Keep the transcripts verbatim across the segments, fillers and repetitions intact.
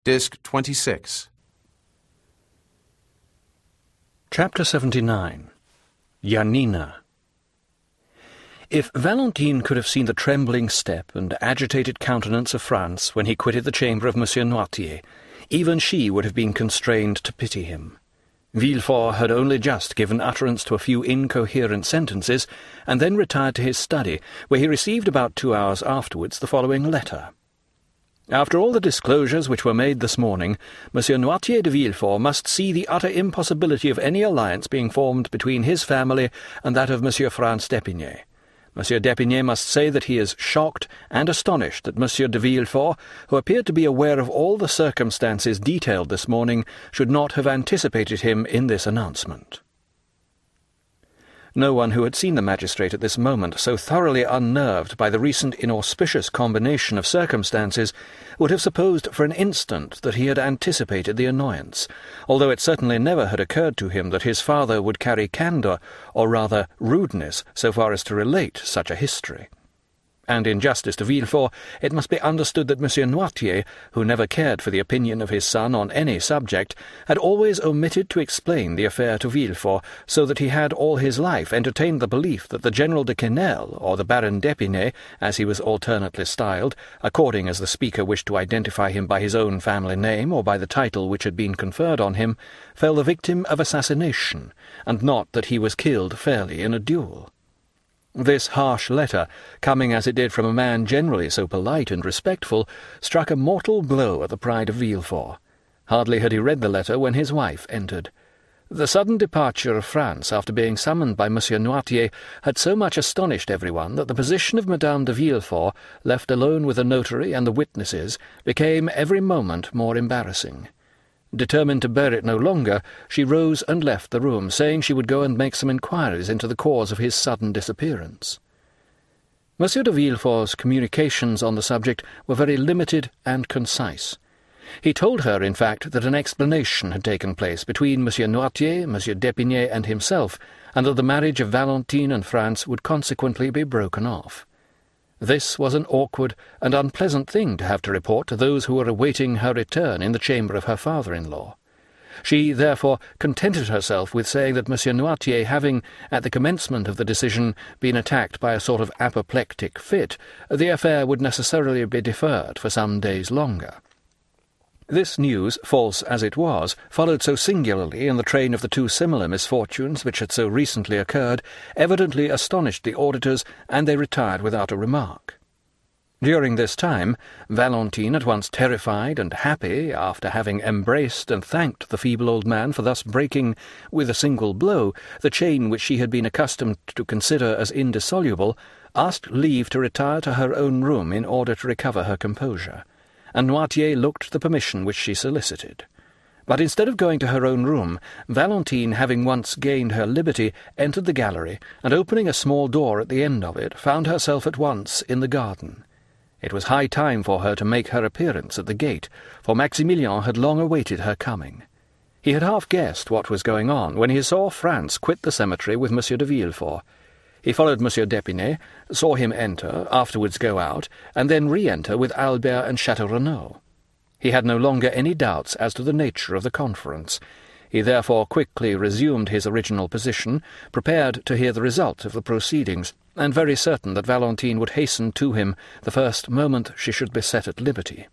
Disc twenty-six. Chapter seventy-nine. Janina. If Valentine could have seen the trembling step and agitated countenance of France when he quitted the chamber of Monsieur Noirtier, even she would have been constrained to pity him. Villefort had only just given utterance to a few incoherent sentences, and then retired to his study, where he received about two hours afterwards the following letter. After all the disclosures which were made this morning, Monsieur Noirtier de Villefort must see the utter impossibility of any alliance being formed between his family and that of Monsieur Franz d'Épinay. Monsieur d'Épinay must say that he is shocked and astonished that Monsieur de Villefort, who appeared to be aware of all the circumstances detailed this morning, should not have anticipated him in this announcement. No one who had seen the magistrate at this moment so thoroughly unnerved by the recent inauspicious combination of circumstances would have supposed for an instant that he had anticipated the annoyance, although it certainly never had occurred to him that his father would carry candour, or rather rudeness, so far as to relate such a history. And in justice to Villefort, it must be understood that Monsieur Noirtier, who never cared for the opinion of his son on any subject, had always omitted to explain the affair to Villefort, so that he had all his life entertained the belief that the General de Quesnel, or the Baron d'Épinay, as he was alternately styled, according as the speaker wished to identify him by his own family name or by the title which had been conferred on him, fell the victim of assassination, and not that he was killed fairly in a duel. This harsh letter, coming as it did from a man generally so polite and respectful, struck a mortal blow at the pride of Villefort. Hardly had he read the letter when his wife entered. The sudden departure of France after being summoned by Monsieur Noirtier had so much astonished everyone that the position of Madame de Villefort, left alone with the notary and the witnesses, became every moment more embarrassing. Determined to bear it no longer, she rose and left the room, saying she would go and make some inquiries into the cause of his sudden disappearance. Monsieur de Villefort's communications on the subject were very limited and concise. He told her, in fact, that an explanation had taken place between Monsieur Noirtier, Monsieur d'Épinay, and himself, and that the marriage of Valentine and France would consequently be broken off. This was an awkward and unpleasant thing to have to report to those who were awaiting her return in the chamber of her father-in-law. She, therefore, contented herself with saying that Monsieur Noirtier, having, at the commencement of the decision, been attacked by a sort of apoplectic fit, the affair would necessarily be deferred for some days longer. This news, false as it was, followed so singularly in the train of the two similar misfortunes which had so recently occurred, evidently astonished the auditors, and they retired without a remark. During this time, Valentine, at once terrified and happy, after having embraced and thanked the feeble old man for thus breaking, with a single blow, the chain which she had been accustomed to consider as indissoluble, asked leave to retire to her own room in order to recover her composure, and Noirtier looked the permission which she solicited. But instead of going to her own room, Valentine, having once gained her liberty, entered the gallery, and opening a small door at the end of it, found herself at once in the garden. It was high time for her to make her appearance at the gate, for Maximilien had long awaited her coming. He had half guessed what was going on when he saw France quit the cemetery with Monsieur de Villefort. He followed Monsieur d'Épinay, saw him enter, afterwards go out, and then re-enter with Albert and Château Renaud. He had no longer any doubts as to the nature of the conference. He therefore quickly resumed his original position, prepared to hear the result of the proceedings, and very certain that Valentine would hasten to him the first moment she should be set at liberty.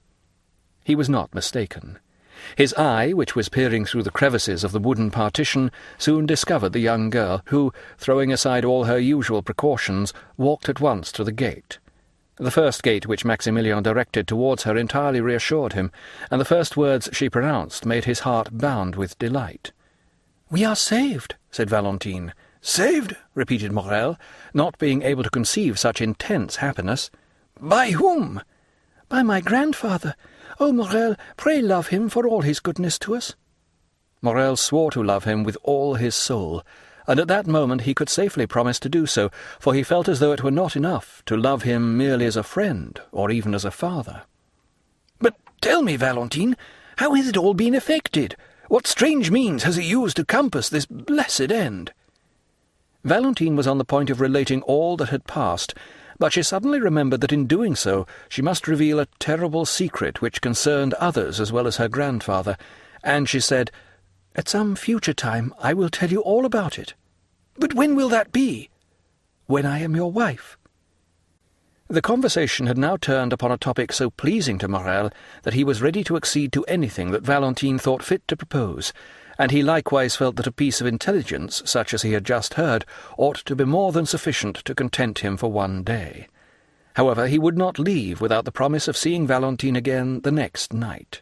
He was not mistaken. His eye, which was peering through the crevices of the wooden partition, soon discovered the young girl, who, throwing aside all her usual precautions, walked at once to the gate. The first gate which Maximilien directed towards her entirely reassured him, and the first words she pronounced made his heart bound with delight. "We are saved," said Valentine. "Saved?" repeated Morrel, not being able to conceive such intense happiness. "By whom?" "By my grandfather. Oh, Morrel, pray love him for all his goodness to us." Morrel swore to love him with all his soul, and at that moment he could safely promise to do so, for he felt as though it were not enough to love him merely as a friend, or even as a father. "But tell me, Valentine, how has it all been effected? What strange means has he used to compass this blessed end?" Valentine was on the point of relating all that had passed, but she suddenly remembered that in doing so she must reveal a terrible secret which concerned others as well as her grandfather, and she said, "At some future time I will tell you all about it." "But when will that be?" "When I am your wife." The conversation had now turned upon a topic so pleasing to Morrel that he was ready to accede to anything that Valentine thought fit to propose, and he likewise felt that a piece of intelligence, such as he had just heard, ought to be more than sufficient to content him for one day. However, he would not leave without the promise of seeing Valentine again the next night.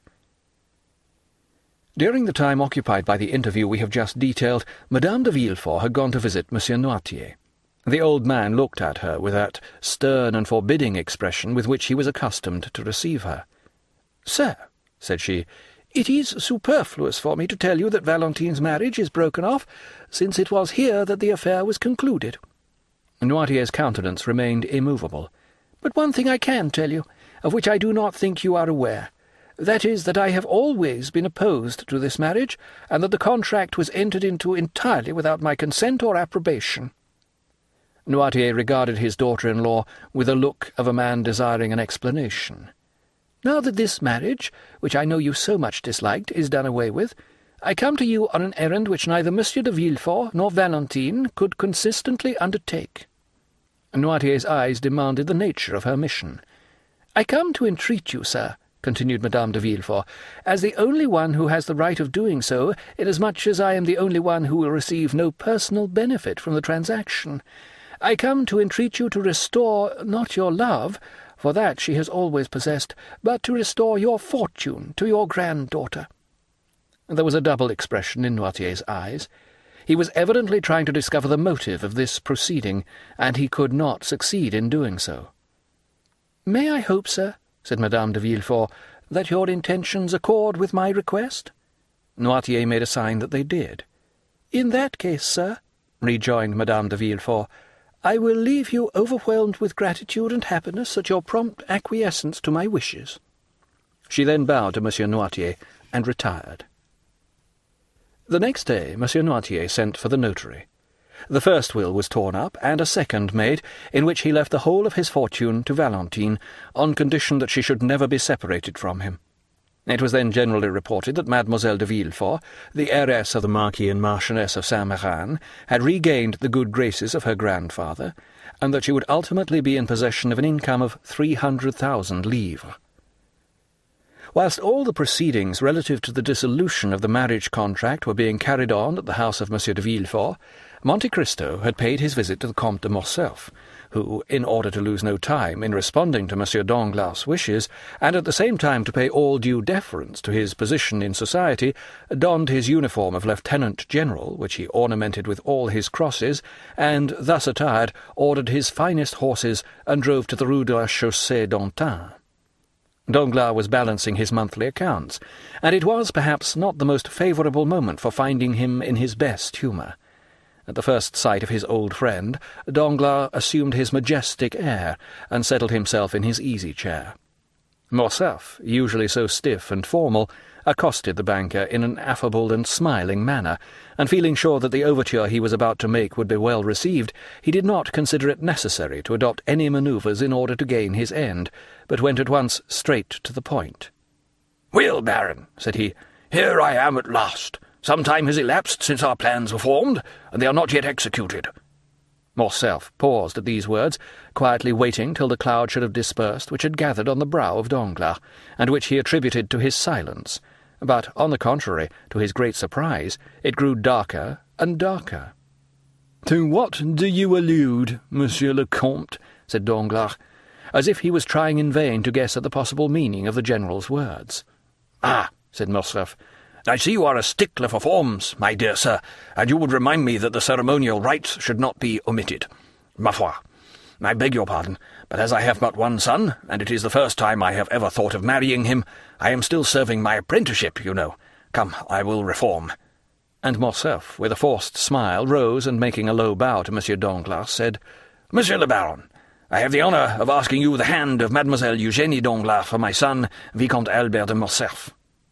During the time occupied by the interview we have just detailed, Madame de Villefort had gone to visit Monsieur Noirtier. The old man looked at her with that stern and forbidding expression with which he was accustomed to receive her. "Sir," said she, "it is superfluous for me to tell you that Valentine's marriage is broken off, since it was here that the affair was concluded." Noirtier's countenance remained immovable. "But one thing I can tell you, of which I do not think you are aware. That is, that I have always been opposed to this marriage, and that the contract was entered into entirely without my consent or approbation." Noirtier regarded his daughter-in-law with the look of a man desiring an explanation. "Now that this marriage, which I know you so much disliked, is done away with, I come to you on an errand which neither Monsieur de Villefort nor Valentine could consistently undertake." Noirtier's eyes demanded the nature of her mission. "I come to entreat you, sir," continued Madame de Villefort, "as the only one who has the right of doing so, inasmuch as I am the only one who will receive no personal benefit from the transaction. I come to entreat you to restore, not your love, for that she has always possessed, but to restore your fortune to your granddaughter." There was a double expression in Noirtier's eyes. He was evidently trying to discover the motive of this proceeding, and he could not succeed in doing so. "May I hope, sir," said Madame de Villefort, "that your intentions accord with my request?" Noirtier made a sign that they did. "In that case, sir," rejoined Madame de Villefort, "I will leave you overwhelmed with gratitude and happiness at your prompt acquiescence to my wishes." She then bowed to Monsieur Noirtier and retired. The next day Monsieur Noirtier sent for the notary. The first will was torn up, and a second made, in which he left the whole of his fortune to Valentine, on condition that she should never be separated from him. It was then generally reported that Mademoiselle de Villefort, the heiress of the Marquis and Marchioness of Saint-Méran, had regained the good graces of her grandfather, and that she would ultimately be in possession of an income of three hundred thousand livres. Whilst all the proceedings relative to the dissolution of the marriage contract were being carried on at the house of Monsieur de Villefort, Monte Cristo had paid his visit to the Comte de Morcerf, who, in order to lose no time in responding to Monsieur Danglars' wishes, and at the same time to pay all due deference to his position in society, donned his uniform of lieutenant-general, which he ornamented with all his crosses, and, thus attired, ordered his finest horses and drove to the Rue de la Chaussée-d'Antin. Danglars was balancing his monthly accounts, and it was, perhaps, not the most favourable moment for finding him in his best humour. At the first sight of his old friend, Danglars assumed his majestic air, and settled himself in his easy-chair. Morcerf, usually so stiff and formal, accosted the banker in an affable and smiling manner, and feeling sure that the overture he was about to make would be well received, he did not consider it necessary to adopt any manoeuvres in order to gain his end, but went at once straight to the point. "Well, Baron," said he, "here I am at last. Some time has elapsed since our plans were formed, and they are not yet executed." Morcerf paused at these words, quietly waiting till the cloud should have dispersed which had gathered on the brow of Danglars, and which he attributed to his silence. But, on the contrary, to his great surprise, it grew darker and darker. "To what do you allude, Monsieur le Comte?" said Danglars, as if he was trying in vain to guess at the possible meaning of the general's words. "Ah," said Morcerf, "I see you are a stickler for forms, my dear sir, and you would remind me that the ceremonial rites should not be omitted. Ma foi, I beg your pardon, but as I have but one son, and it is the first time I have ever thought of marrying him, I am still serving my apprenticeship, you know. Come, I will reform." And Morcerf, with a forced smile, rose, and making a low bow to Monsieur Danglars, said, "Monsieur le Baron, I have the honour of asking you the hand of Mademoiselle Eugénie Danglars for my son, Vicomte Albert de Morcerf."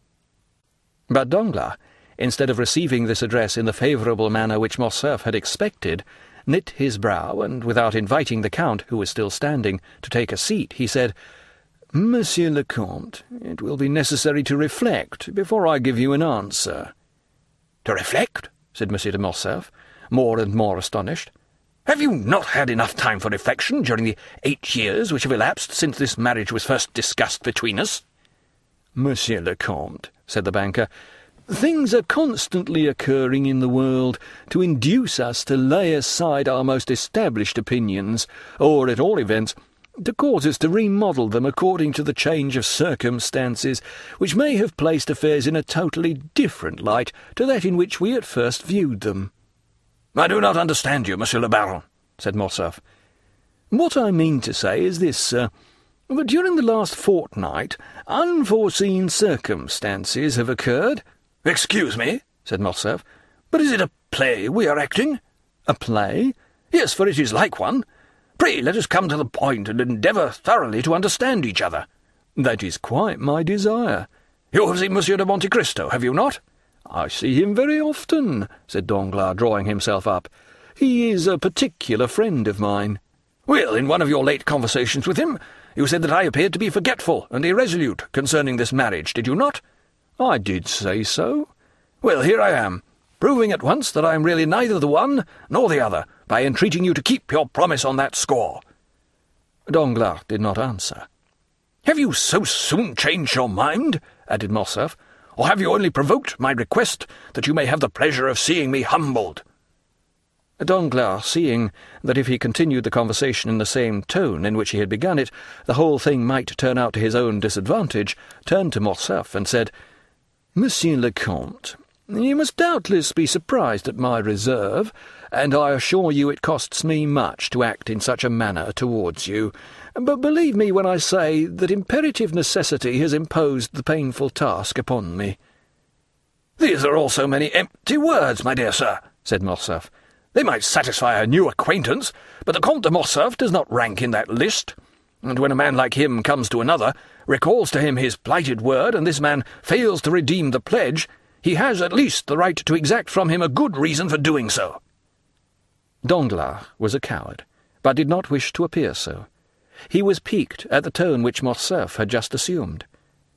But Danglars, instead of receiving this address in the favourable manner which Morcerf had expected, knit his brow, and without inviting the Count, who was still standing, to take a seat, he said, "Monsieur le Comte, it will be necessary to reflect before I give you an answer." "To reflect?" said Monsieur de Morcerf, more and more astonished. "Have you not had enough time for reflection during the eight years which have elapsed since this marriage was first discussed between us?" "Monsieur le Comte," said the banker, "things are constantly occurring in the world to induce us to lay aside our most established opinions, or, at all events, to cause us to remodel them according to the change of circumstances, which may have placed affairs in a totally different light to that in which we at first viewed them." "I do not understand you, Monsieur le Baron," said Morcerf. "What I mean to say is this, sir, that during the last fortnight unforeseen circumstances have occurred—" "Excuse me," said Morcerf, "but is it a play we are acting?" "A play?" "Yes, for it is like one. Pray let us come to the point and endeavour thoroughly to understand each other." "That is quite my desire." "You have seen Monsieur de Monte Cristo, have you not?" "I see him very often," said Danglars, drawing himself up. "He is a particular friend of mine." "Well, in one of your late conversations with him, you said that I appeared to be forgetful and irresolute concerning this marriage, did you not?" "I did say so." "Well, here I am, proving at once that I am really neither the one nor the other, by entreating you to keep your promise on that score." Danglars did not answer. "Have you so soon changed your mind?" added Morcerf, "or have you only provoked my request that you may have the pleasure of seeing me humbled?" Danglars, seeing that if he continued the conversation in the same tone in which he had begun it, the whole thing might turn out to his own disadvantage, turned to Morcerf and said, "Monsieur le Comte, you must doubtless be surprised at my reserve, and I assure you it costs me much to act in such a manner towards you. But believe me when I say that imperative necessity has imposed the painful task upon me." "These are all so many empty words, my dear sir," said Morcerf. "They might satisfy a new acquaintance, but the Comte de Morcerf does not rank in that list. And when a man like him comes to another, recalls to him his plighted word, and this man fails to redeem the pledge, he has at least the right to exact from him a good reason for doing so." Danglars was a coward, but did not wish to appear so. He was piqued at the tone which Morcerf had just assumed.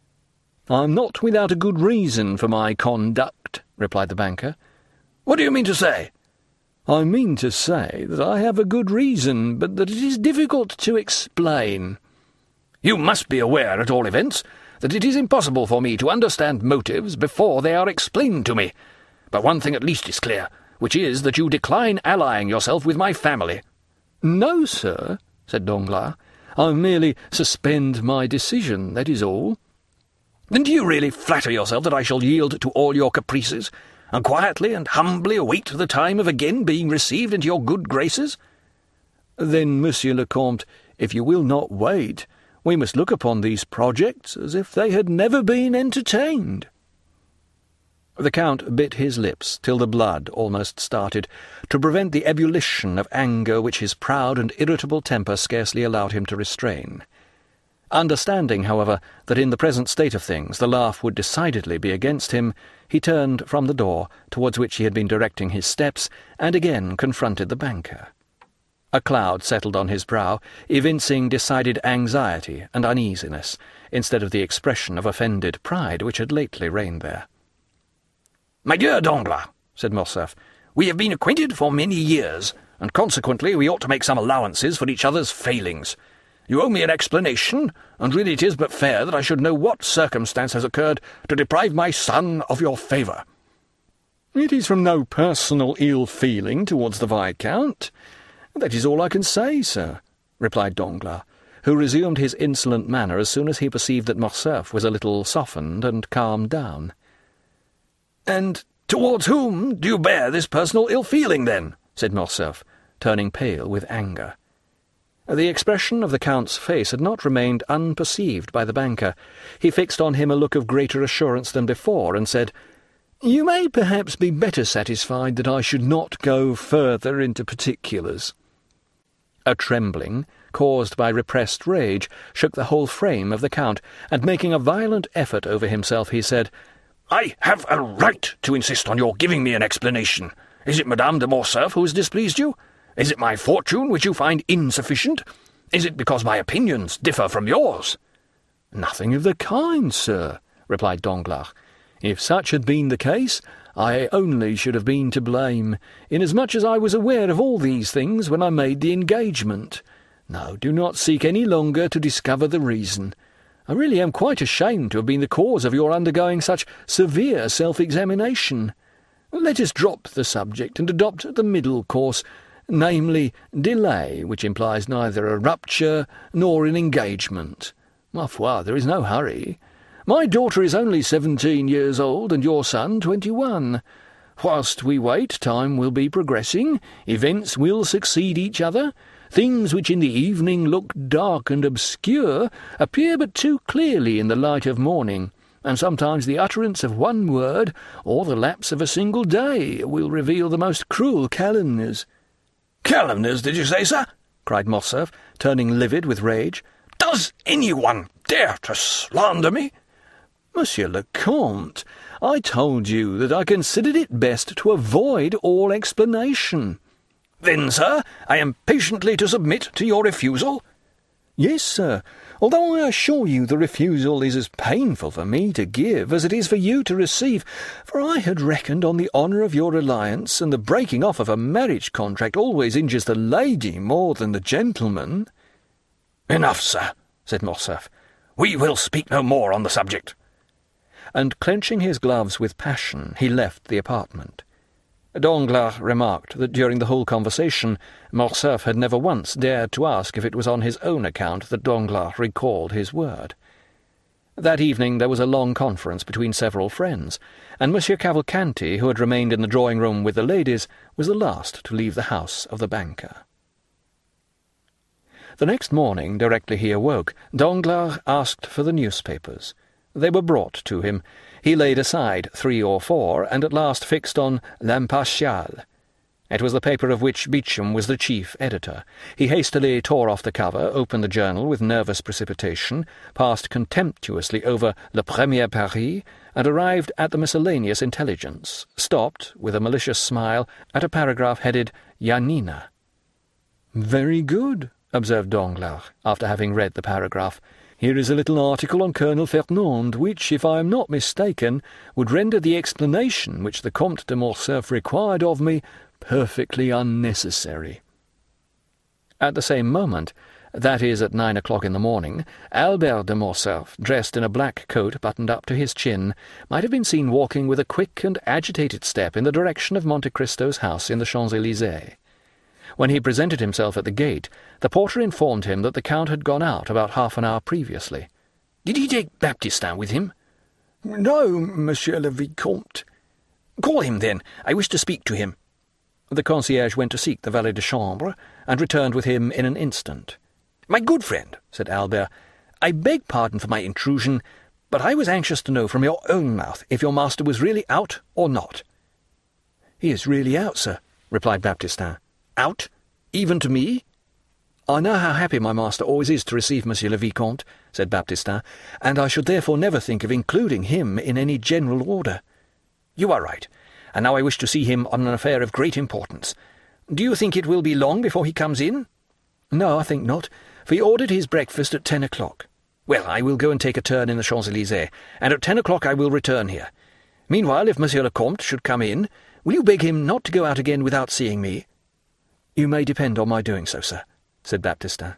"I am not without a good reason for my conduct," replied the banker. "What do you mean to say?" "I mean to say that I have a good reason, but that it is difficult to explain." "You must be aware, at all events, that it is impossible for me to understand motives before they are explained to me. But one thing at least is clear, which is that you decline allying yourself with my family." "No, sir," said Danglars. "I merely suspend my decision, that is all." "Then do you really flatter yourself that I shall yield to all your caprices, and quietly and humbly await the time of again being received into your good graces?" "Then, Monsieur le Comte, if you will not wait, we must look upon these projects as if they had never been entertained." The Count bit his lips till the blood almost started, to prevent the ebullition of anger which his proud and irritable temper scarcely allowed him to restrain. Understanding, however, that in the present state of things the laugh would decidedly be against him, he turned from the door, towards which he had been directing his steps, and again confronted the banker. A cloud settled on his brow, evincing decided anxiety and uneasiness, instead of the expression of offended pride which had lately reigned there. "My dear Danglars," said Morcerf, "we have been acquainted for many years, and consequently we ought to make some allowances for each other's failings. You owe me an explanation, and really it is but fair that I should know what circumstance has occurred to deprive my son of your favour." "It is from no personal ill-feeling towards the Viscount. That is all I can say, sir," replied Danglars, who resumed his insolent manner as soon as he perceived that Morcerf was a little softened and calmed down. "And towards whom do you bear this personal ill-feeling, then?" said Morcerf, turning pale with anger. The expression of the Count's face had not remained unperceived by the banker. He fixed on him a look of greater assurance than before, and said, "You may perhaps be better satisfied that I should not go further into particulars." A trembling, caused by repressed rage, shook the whole frame of the Count, and making a violent effort over himself, he said, "I have a right to insist on your giving me an explanation. Is it Madame de Morcerf who has displeased you? Is it my fortune which you find insufficient? Is it because my opinions differ from yours?" "Nothing of the kind, sir," replied Danglars. "If such had been the case, I only should have been to blame, inasmuch as I was aware of all these things when I made the engagement. No, do not seek any longer to discover the reason. I really am quite ashamed to have been the cause of your undergoing such severe self-examination. Let us drop the subject and adopt the middle course, namely, delay, which implies neither a rupture nor an engagement. Ma foi, there is no hurry. My daughter is only seventeen years old, and your son twenty-one. Whilst we wait, time will be progressing, events will succeed each other, things which in the evening look dark and obscure appear but too clearly in the light of morning, and sometimes the utterance of one word, or the lapse of a single day, will reveal the most cruel calumnies." "Calumnies, did you say, sir?" cried Morcerf, turning livid with rage. "Does anyone dare to slander me?" "Monsieur le Comte, I told you that I considered it best to avoid all explanation." "Then, sir, I am patiently to submit to your refusal?" "Yes, sir, although I assure you the refusal is as painful for me to give as it is for you to receive, for I had reckoned on the honour of your alliance, and the breaking off of a marriage contract always injures the lady more than the gentleman." "Enough, sir," said Morcerf. "We will speak no more on the subject." And, clenching his gloves with passion, he left the apartment. Danglars remarked that during the whole conversation Morcerf had never once dared to ask if it was on his own account that Danglars recalled his word. That evening there was a long conference between several friends, and Monsieur Cavalcanti, who had remained in the drawing-room with the ladies, was the last to leave the house of the banker. The next morning, directly he awoke, Danglars asked for the newspapers. They were brought to him. He laid aside three or four, and at last fixed on L'Impartial. It was the paper of which Beauchamp was the chief editor. He hastily tore off the cover, opened the journal with nervous precipitation, passed contemptuously over Le Premier Paris, and arrived at the miscellaneous intelligence, stopped, with a malicious smile, at a paragraph headed Yanina. "Very good," observed Danglars, after having read the paragraph. "Here is a little article on Colonel Fernand, which, if I am not mistaken, would render the explanation which the Comte de Morcerf required of me perfectly unnecessary." At the same moment, that is at nine o'clock in the morning, Albert de Morcerf, dressed in a black coat buttoned up to his chin, might have been seen walking with a quick and agitated step in the direction of Monte Cristo's house in the Champs-Élysées. When he presented himself at the gate, the porter informed him that the Count had gone out about half an hour previously. "Did he take Baptistin with him?" "No, Monsieur le Vicomte." "Call him, then. I wish to speak to him." The concierge went to seek the valet de chambre, and returned with him in an instant. "My good friend," said Albert, "I beg pardon for my intrusion, but I was anxious to know from your own mouth if your master was really out or not." "He is really out, sir," replied Baptistin. "Out? Even to me?" "I know how happy my master always is to receive Monsieur le Vicomte," said Baptistin, "and I should therefore never think of including him in any general order." "You are right, and now I wish to see him on an affair of great importance. Do you think it will be long before he comes in?" "No, I think not, for he ordered his breakfast at ten o'clock." "Well, I will go and take a turn in the Champs-Élysées, and at ten o'clock I will return here. Meanwhile, if Monsieur le Comte should come in, will you beg him not to go out again without seeing me?" "You may depend on my doing so, sir," said Baptistin.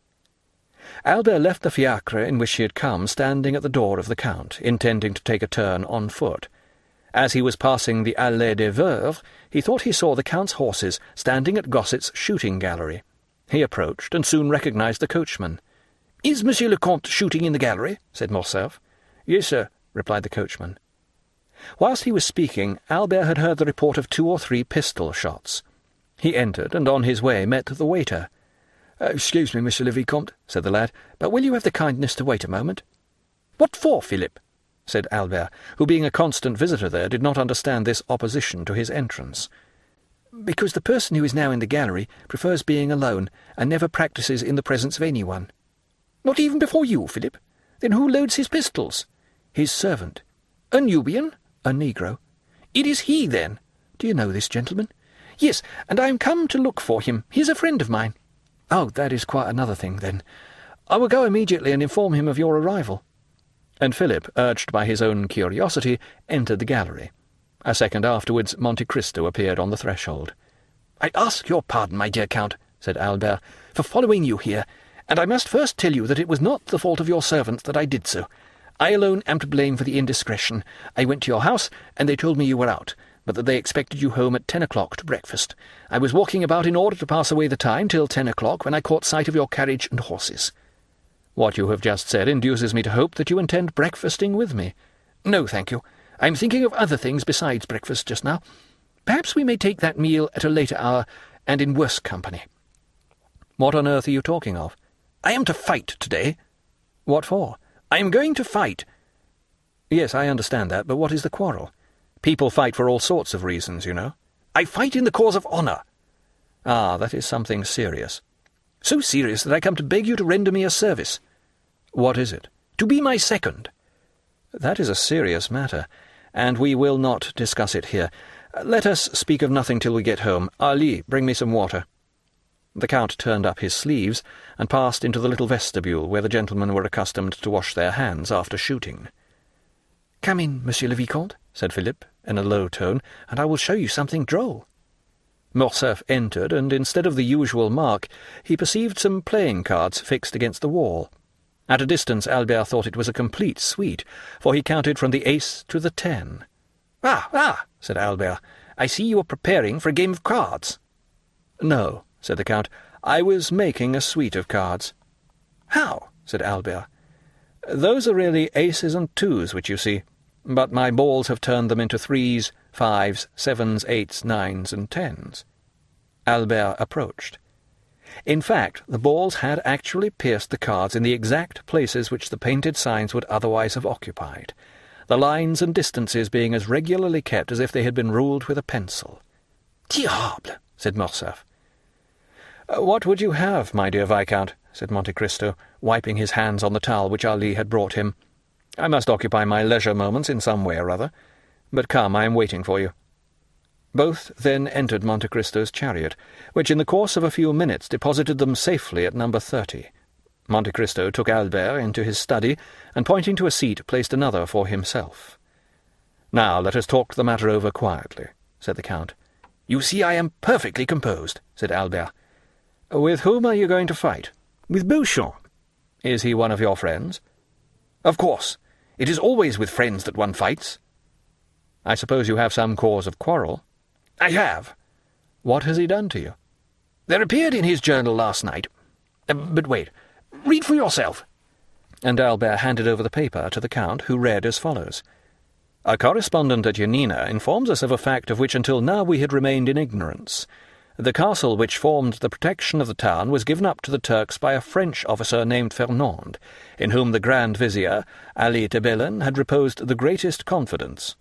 Albert left the fiacre in which he had come standing at the door of the Count, intending to take a turn on foot. As he was passing the Allée des Veuves, he thought he saw the Count's horses standing at Gosset's shooting gallery. He approached, and soon recognized the coachman. "Is Monsieur le Comte shooting in the gallery?" said Morcerf. "Yes, sir," replied the coachman. Whilst he was speaking, Albert had heard the report of two or three pistol shots. He entered, and on his way met the waiter. Uh, "Excuse me, Monsieur le Vicomte," said the lad, "but will you have the kindness to wait a moment?" "What for, Philip?" said Albert, who, being a constant visitor there, did not understand this opposition to his entrance. "Because the person who is now in the gallery prefers being alone, and never practises in the presence of anyone." "Not even before you, Philip? Then who loads his pistols?" "His servant." "A Nubian?" "A negro." "It is he, then." "Do you know this gentleman?" Yes, and I am come to look for him. He is a friend of mine. Oh, that is quite another thing, then. I will go immediately and inform him of your arrival. And Philip, urged by his own curiosity, entered the gallery. A second afterwards, Monte Cristo appeared on the threshold. "I ask your pardon, my dear Count," said Albert, "for following you here, and I must first tell you that it was not the fault of your servants that I did so. I alone am to blame for the indiscretion. I went to your house, and they told me you were out, but that they expected you home at ten o'clock to breakfast. I was walking about in order to pass away the time till ten o'clock, when I caught sight of your carriage and horses." "What you have just said induces me to hope that you intend breakfasting with me." "No, thank you. I am thinking of other things besides breakfast just now. Perhaps we may take that meal at a later hour, and in worse company." "What on earth are you talking of?" "I am to fight today." "What for?" "I am going to fight." "Yes, I understand that, but what is the quarrel? People fight for all sorts of reasons, you know." "I fight in the cause of honour." "Ah, that is something serious." "So serious that I come to beg you to render me a service." "What is it?" "To be my second." "That is a serious matter, and we will not discuss it here. Let us speak of nothing till we get home. Ali, bring me some water." The Count turned up his sleeves and passed into the little vestibule where the gentlemen were accustomed to wash their hands after shooting. "Come in, Monsieur le Vicomte," said Philip, in a low tone, "and I will show you something droll." Morcerf entered, and instead of the usual mark, he perceived some playing cards fixed against the wall. At a distance Albert thought it was a complete suite, for he counted from the ace to the ten. "Ah, ah," said Albert, "I see you are preparing for a game of cards." "No," said the Count, "I was making a suite of cards." "How?" said Albert. "Those are really aces and twos which you see, but my balls have turned them into threes, fives, sevens, eights, nines, and tens." Albert approached. In fact, the balls had actually pierced the cards in the exact places which the painted signs would otherwise have occupied, the lines and distances being as regularly kept as if they had been ruled with a pencil. "Diable!" said Morcerf. "What would you have, my dear Viscount?" said Monte Cristo, wiping his hands on the towel which Ali had brought him. "I must occupy my leisure moments in some way or other. But come, I am waiting for you." Both then entered Monte Cristo's chariot, which in the course of a few minutes deposited them safely at number thirty. Monte Cristo took Albert into his study, and pointing to a seat, placed another for himself. "Now let us talk the matter over quietly," said the Count. "You see I am perfectly composed," said Albert. "With whom are you going to fight?" "With Beauchamp." "Is he one of your friends?" "Of course. It is always with friends that one fights." "I suppose you have some cause of quarrel?" "I have." "What has he done to you?" "There appeared in his journal last night. Uh, but wait, read for yourself." And Albert handed over the paper to the Count, who read as follows. "A correspondent at Yanina informs us of a fact of which until now we had remained in ignorance. The castle which formed the protection of the town was given up to the Turks by a French officer named Fernand, in whom the Grand Vizier, Ali Tebelen, had reposed the greatest confidence."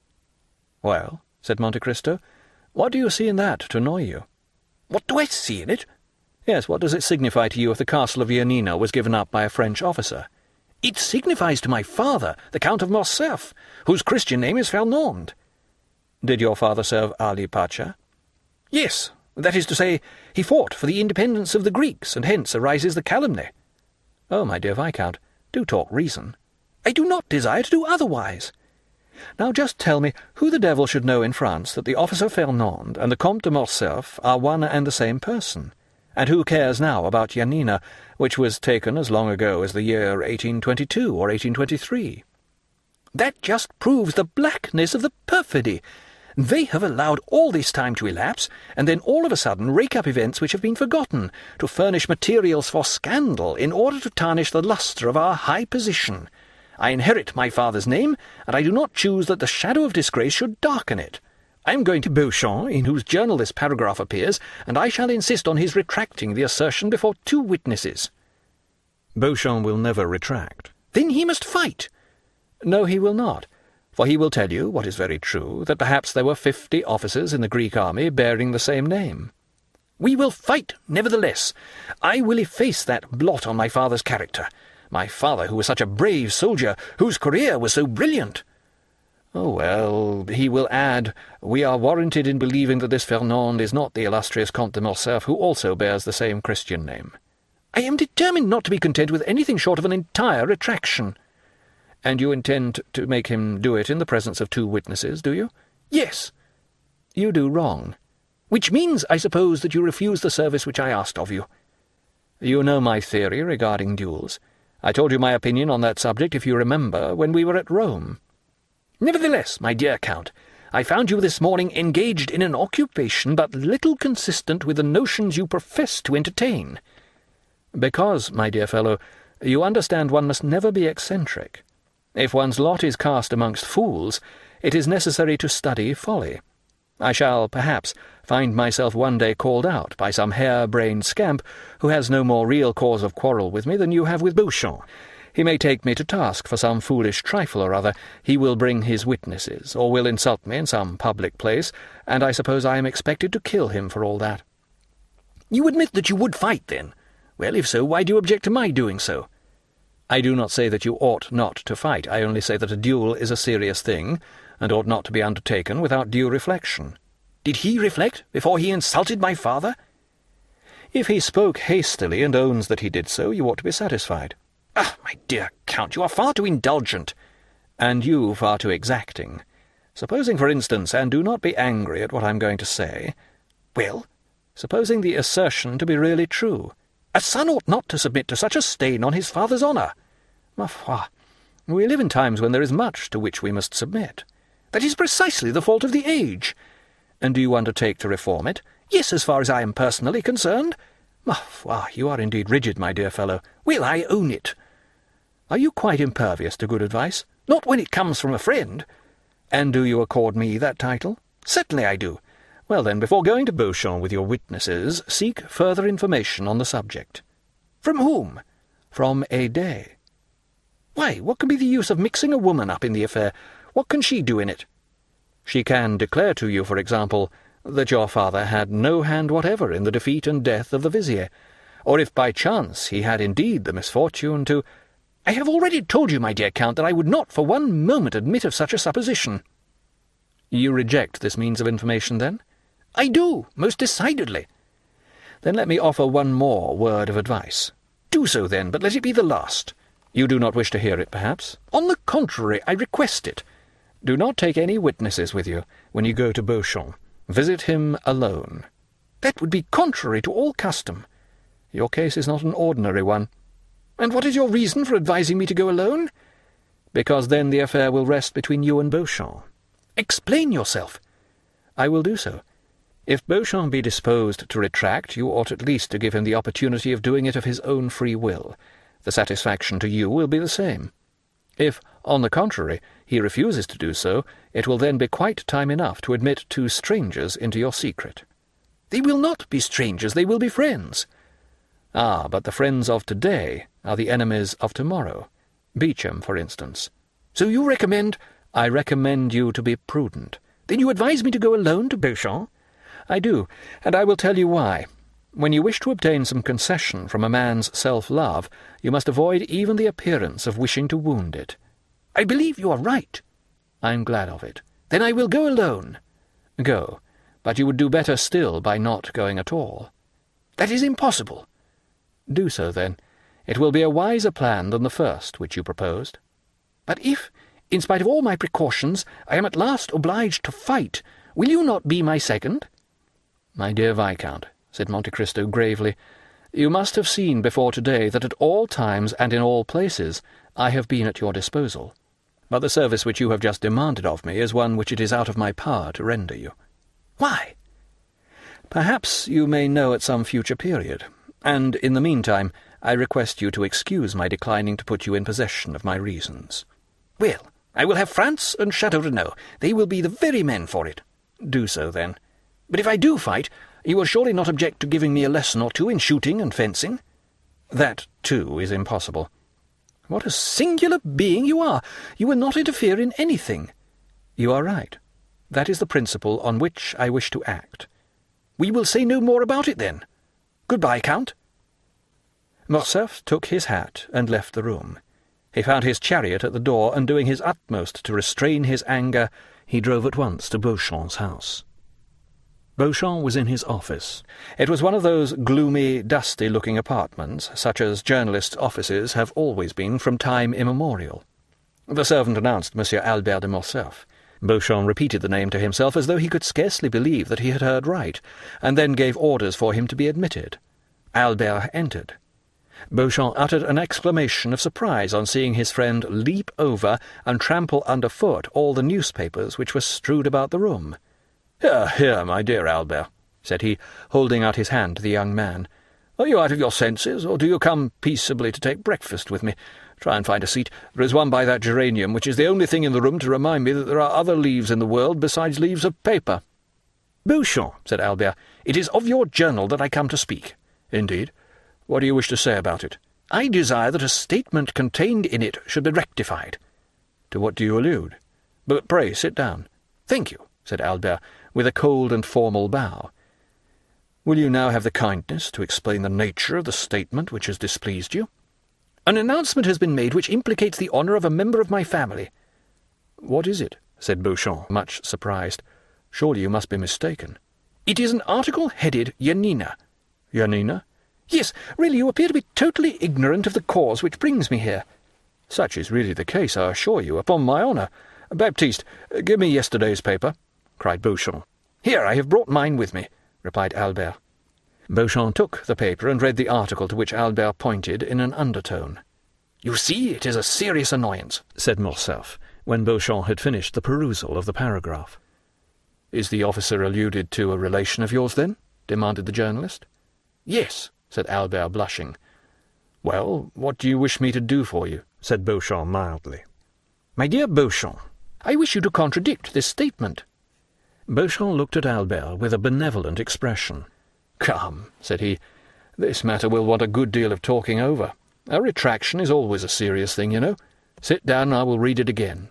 "Well," said Monte Cristo, "what do you see in that to annoy you?" "What do I see in it?" "Yes, what does it signify to you if the castle of Yanina was given up by a French officer?" "It signifies to my father, the Count of Morcerf, whose Christian name is Fernand." "Did your father serve Ali Pacha?" "Yes, that is to say, he fought for the independence of the Greeks, and hence arises the calumny." "Oh, my dear Viscount, do talk reason." "I do not desire to do otherwise." "Now just tell me who the devil should know in France that the officer Fernand and the Comte de Morcerf are one and the same person, and who cares now about Yanina, which was taken as long ago as the year eighteen twenty-two or eighteen twenty-three? "That just proves the blackness of the perfidy. They have allowed all this time to elapse, and then all of a sudden rake up events which have been forgotten, to furnish materials for scandal in order to tarnish the lustre of our high position. I inherit my father's name, and I do not choose that the shadow of disgrace should darken it. I am going to Beauchamp, in whose journal this paragraph appears, and I shall insist on his retracting the assertion before two witnesses." "Beauchamp will never retract." "Then he must fight." "No, he will not. For he will tell you, what is very true, that perhaps there were fifty officers in the Greek army bearing the same name." "We will fight, nevertheless. I will efface that blot on my father's character. My father, who was such a brave soldier, whose career was so brilliant." Oh, well, he will add, we are warranted in believing that this Fernand is not the illustrious Comte de Morcerf, who also bears the same Christian name. I am determined not to be content with anything short of an entire retraction. And you intend to make him do it in the presence of two witnesses, do you? Yes. You do wrong. Which means, I suppose, that you refuse the service which I asked of you. You know my theory regarding duels. I told you my opinion on that subject, if you remember, when we were at Rome. Nevertheless, my dear Count, I found you this morning engaged in an occupation but little consistent with the notions you profess to entertain. Because, my dear fellow, you understand one must never be eccentric. If one's lot is cast amongst fools, it is necessary to study folly. I shall, perhaps, find myself one day called out by some hare-brained scamp who has no more real cause of quarrel with me than you have with Beauchamp. He may take me to task for some foolish trifle or other. He will bring his witnesses, or will insult me in some public place, and I suppose I am expected to kill him for all that. You admit that you would fight, then? Well, if so, why do you object to my doing so? I do not say that you ought not to fight. I only say that a duel is a serious thing, and ought not to be undertaken without due reflection. Did he reflect before he insulted my father? If he spoke hastily and owns that he did so, you ought to be satisfied. Ah, my dear Count, you are far too indulgent, and you far too exacting. Supposing, for instance, and do not be angry at what I am going to say, well, supposing the assertion to be really true, a son ought not to submit to such a stain on his father's honour. Ma foi, we live in times when there is much to which we must submit. That is precisely the fault of the age. And do you undertake to reform it? Yes, as far as I am personally concerned. Ma foi, you are indeed rigid, my dear fellow. Well, I own it. Are you quite impervious to good advice? Not when it comes from a friend. And do you accord me that title? Certainly I do. Well, then, before going to Beauchamp with your witnesses, seek further information on the subject. From whom? From Haydée. Why, what can be the use of mixing a woman up in the affair? What can she do in it? She can declare to you, for example, that your father had no hand whatever in the defeat and death of the vizier, or if by chance he had indeed the misfortune to— I have already told you, my dear Count, that I would not for one moment admit of such a supposition. You reject this means of information, then? I do, most decidedly. Then let me offer one more word of advice. Do so, then, but let it be the last. You do not wish to hear it, perhaps? On the contrary, I request it. Do not take any witnesses with you when you go to Beauchamp. Visit him alone. That would be contrary to all custom. Your case is not an ordinary one. And what is your reason for advising me to go alone? Because then the affair will rest between you and Beauchamp. Explain yourself. I will do so. If Beauchamp be disposed to retract, you ought at least to give him the opportunity of doing it of his own free will. The satisfaction to you will be the same. If, on the contrary, he refuses to do so, it will then be quite time enough to admit two strangers into your secret. They will not be strangers, they will be friends. Ah, but the friends of today are the enemies of tomorrow. Beauchamp, for instance. So you recommend— I recommend you to be prudent. Then you advise me to go alone to Beauchamp? I do, and I will tell you why. When you wish to obtain some concession from a man's self-love, you must avoid even the appearance of wishing to wound it. I believe you are right. I am glad of it. Then I will go alone. Go, but you would do better still by not going at all. That is impossible. Do so, then. It will be a wiser plan than the first which you proposed. But if, in spite of all my precautions, I am at last obliged to fight, will you not be my second? My dear Viscount, said Monte Cristo gravely, you must have seen before today that at all times and in all places I have been at your disposal. But the service which you have just demanded of me is one which it is out of my power to render you. Why? Perhaps you may know at some future period, and in the meantime I request you to excuse my declining to put you in possession of my reasons. Well, I will have France and Chateau Renaud. They will be the very men for it. Do so, then. But if I do fight, you will surely not object to giving me a lesson or two in shooting and fencing? That, too, is impossible. What a singular being you are! You will not interfere in anything. You are right. That is the principle on which I wish to act. We will say no more about it, then. Good-bye, Count. Morcerf took his hat and left the room. He found his chariot at the door, and doing his utmost to restrain his anger, he drove at once to Beauchamp's house. Beauchamp was in his office. It was one of those gloomy, dusty-looking apartments, such as journalists' offices have always been from time immemorial. The servant announced Monsieur Albert de Morcerf. Beauchamp repeated the name to himself as though he could scarcely believe that he had heard right, and then gave orders for him to be admitted. Albert entered. Beauchamp uttered an exclamation of surprise on seeing his friend leap over and trample underfoot all the newspapers which were strewed about the room. "Here, here, my dear Albert," said he, holding out his hand to the young man. "Are you out of your senses, or do you come peaceably to take breakfast with me? Try and find a seat. There is one by that geranium, which is the only thing in the room to remind me that there are other leaves in the world besides leaves of paper." "Beauchamp," said Albert, "it is of your journal that I come to speak." "Indeed? What do you wish to say about it?" "I desire that a statement contained in it should be rectified." "To what do you allude? But pray sit down." "Thank you," said Albert, with a cold and formal bow. "Will you now have the kindness to explain the nature of the statement which has displeased you?" "An announcement has been made which implicates the honour of a member of my family." "What is it?" said Beauchamp, much surprised. "Surely you must be mistaken." "It is an article headed Yanina." "Yanina?" "Yes, really, you appear to be totally ignorant of the cause which brings me here." "Such is really the case, I assure you, upon my honour. Baptiste, give me yesterday's paper," cried Beauchamp. "Here, I have brought mine with me," replied Albert. Beauchamp took the paper and read the article to which Albert pointed in an undertone. "You see, it is a serious annoyance," said Morcerf, when Beauchamp had finished the perusal of the paragraph. "Is the officer alluded to a relation of yours, then?" demanded the journalist. "Yes," said Albert, blushing. "Well, what do you wish me to do for you?" said Beauchamp mildly. "My dear Beauchamp, I wish you to contradict this statement." Beauchamp looked at Albert with a benevolent expression. "Come," said he, "this matter will want a good deal of talking over. A retraction is always a serious thing, you know. Sit down and I will read it again."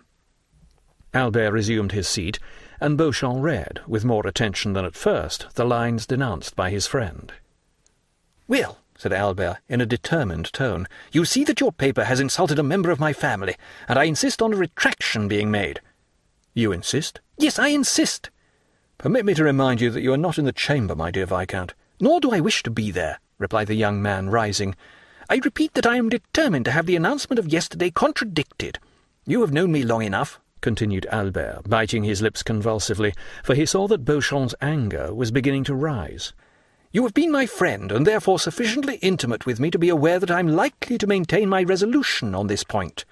Albert resumed his seat, and Beauchamp read, with more attention than at first, the lines denounced by his friend. "Well," said Albert, in a determined tone, "you see that your paper has insulted a member of my family, and I insist on a retraction being made." "You insist?" "Yes, I insist." "Permit me to remind you that you are not in the chamber, my dear Viscount." "Nor do I wish to be there," replied the young man, rising. "I repeat that I am determined to have the announcement of yesterday contradicted. You have known me long enough," continued Albert, biting his lips convulsively, for he saw that Beauchamp's anger was beginning to rise. "You have been my friend, and therefore sufficiently intimate with me to be aware that I am likely to maintain my resolution on this point."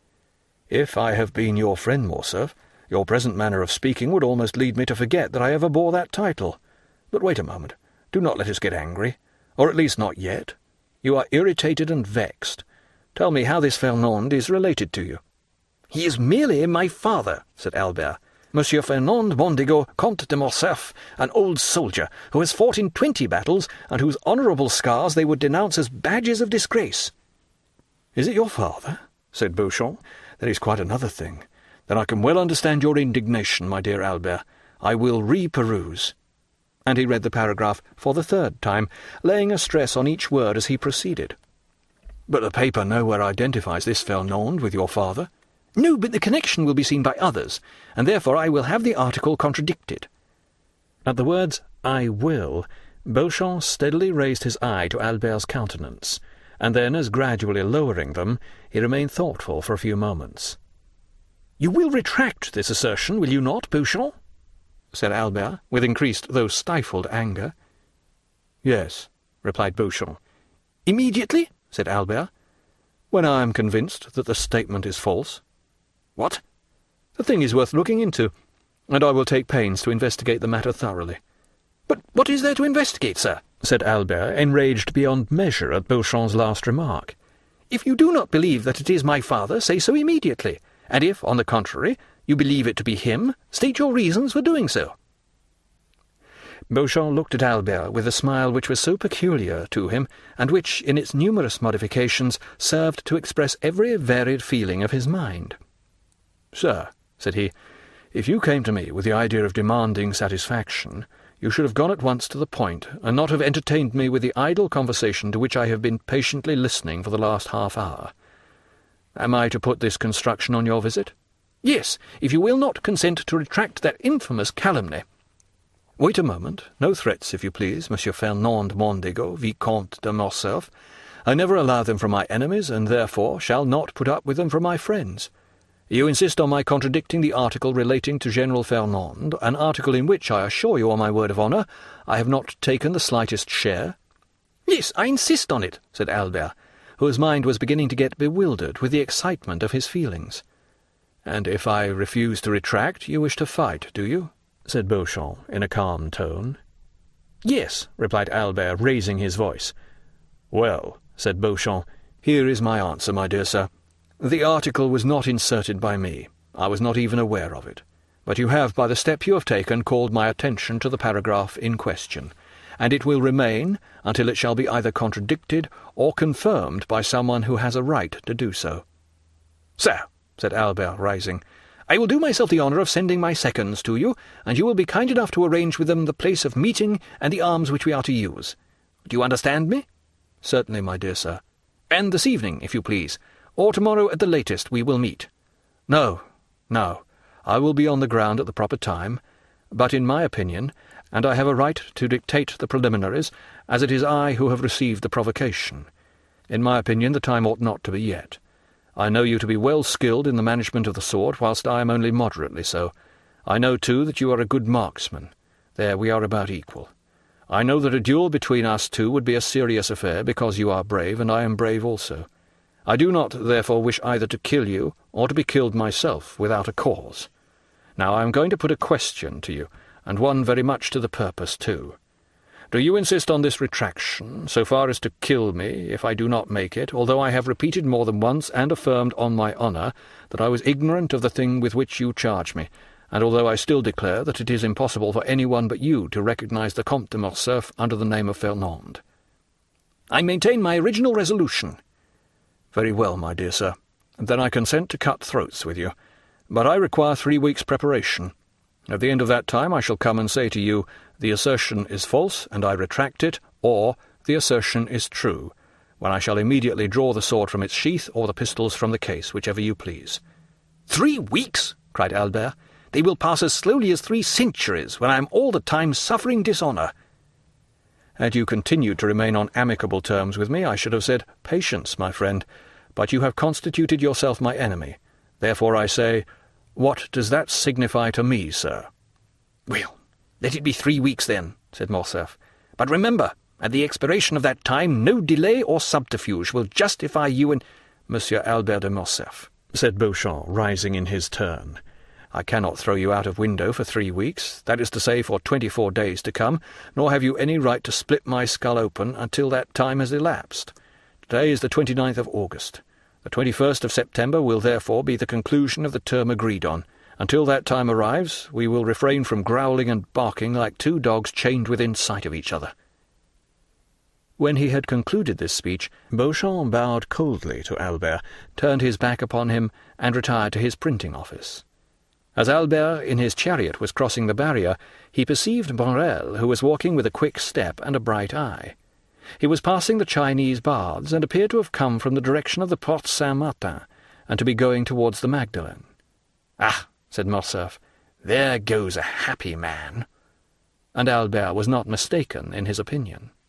"If I have been your friend, Morcerf, your present manner of speaking would almost lead me to forget that I ever bore that title. But wait a moment. Do not let us get angry, or at least not yet. You are irritated and vexed. Tell me how this Fernand is related to you." "He is merely my father," said Albert. "Monsieur Fernand Mondego, Comte de Morcerf, an old soldier, who has fought in twenty battles, and whose honourable scars they would denounce as badges of disgrace." "Is it your father?" said Beauchamp. "That is quite another thing. Then I can well understand your indignation, my dear Albert. I will re-peruse." And he read the paragraph for the third time, laying a stress on each word as he proceeded. "But the paper nowhere identifies this Fernand with your father." "No, but the connection will be seen by others, and therefore I will have the article contradicted." At the words, "I will," Beauchamp steadily raised his eye to Albert's countenance, and then, as gradually lowering them, he remained thoughtful for a few moments. "You will retract this assertion, will you not, Beauchamp?" said Albert, with increased though stifled anger. "Yes," replied Beauchamp. "Immediately?" said Albert. "When I am convinced that the statement is false." "What?" "The thing is worth looking into, and I will take pains to investigate the matter thoroughly." "But what is there to investigate, sir?" said Albert, enraged beyond measure at Beauchamp's last remark. "If you do not believe that it is my father, say so immediately, and if, on the contrary, you believe it to be him, state your reasons for doing so." Beauchamp looked at Albert with a smile which was so peculiar to him, and which, in its numerous modifications, served to express every varied feeling of his mind. "Sir," said he, "if you came to me with the idea of demanding satisfaction, you should have gone at once to the point, and not have entertained me with the idle conversation to which I have been patiently listening for the last half hour. Am I to put this construction on your visit? Yes, if you will not consent to retract that infamous calumny. Wait a moment. No threats, if you please, Monsieur Fernand de Mondego, Vicomte de Morcerf. I never allow them from my enemies, and therefore shall not put up with them from my friends. You insist on my contradicting the article relating to General Fernand, an article in which, I assure you on my word of honour, I have not taken the slightest share? Yes, I insist on it, said Albert, whose mind was beginning to get bewildered with the excitement of his feelings. And if I refuse to retract, you wish to fight, do you? Said Beauchamp, in a calm tone. Yes, replied Albert, raising his voice. Well, said Beauchamp, here is my answer, my dear sir. The article was not inserted by me. I was not even aware of it. But you have, by the step you have taken, called my attention to the paragraph in question, and it will remain until it shall be either contradicted or confirmed by someone who has a right to do so. Sir, said Albert, rising, I will do myself the honour of sending my seconds to you, and you will be kind enough to arrange with them the place of meeting and the arms which we are to use. Do you understand me? Certainly, my dear sir. And this evening, if you please, or tomorrow at the latest, we will meet. No, no, I will be on the ground at the proper time, but in my opinion, and I have a right to dictate the preliminaries, as it is I who have received the provocation. In my opinion, the time ought not to be yet. I know you to be well skilled in the management of the sword, whilst I am only moderately so. I know, too, that you are a good marksman. There we are about equal. I know that a duel between us two would be a serious affair, because you are brave, and I am brave also. I do not, therefore, wish either to kill you, or to be killed myself, without a cause. Now I am going to put a question to you, and one very much to the purpose, too. Do you insist on this retraction, so far as to kill me, if I do not make it, although I have repeated more than once and affirmed on my honour that I was ignorant of the thing with which you charge me, and although I still declare that it is impossible for any one but you to recognise the Comte de Morcerf under the name of Fernand? I maintain my original resolution. Very well, my dear sir. Then I consent to cut throats with you. But I require three weeks' preparation. At the end of that time I shall come and say to you, the assertion is false, and I retract it, or the assertion is true, when I shall immediately draw the sword from its sheath, or the pistols from the case, whichever you please. Three weeks? Cried Albert. They will pass as slowly as three centuries, when I am all the time suffering dishonour. Had you continued to remain on amicable terms with me, I should have said, patience, my friend, but you have constituted yourself my enemy. Therefore I say, what does that signify to me, sir? Well, let it be three weeks, then, said Morcerf. But remember, at the expiration of that time, no delay or subterfuge will justify you in— Monsieur Albert de Morcerf, said Beauchamp, rising in his turn. I cannot throw you out of window for three weeks, that is to say, for twenty-four days to come, nor have you any right to split my skull open until that time has elapsed. Today is the twenty-ninth of August. The twenty-first of September will therefore be the conclusion of the term agreed on. Until that time arrives, we will refrain from growling and barking like two dogs chained within sight of each other. When he had concluded this speech, Beauchamp bowed coldly to Albert, turned his back upon him, and retired to his printing office. As Albert, in his chariot, was crossing the barrier, he perceived Morel, who was walking with a quick step and a bright eye. He was passing the Chinese baths, and appeared to have come from the direction of the Porte Saint-Martin, and to be going towards the Magdalen. "Ah," said Morcerf, "there goes a happy man." And Albert was not mistaken in his opinion.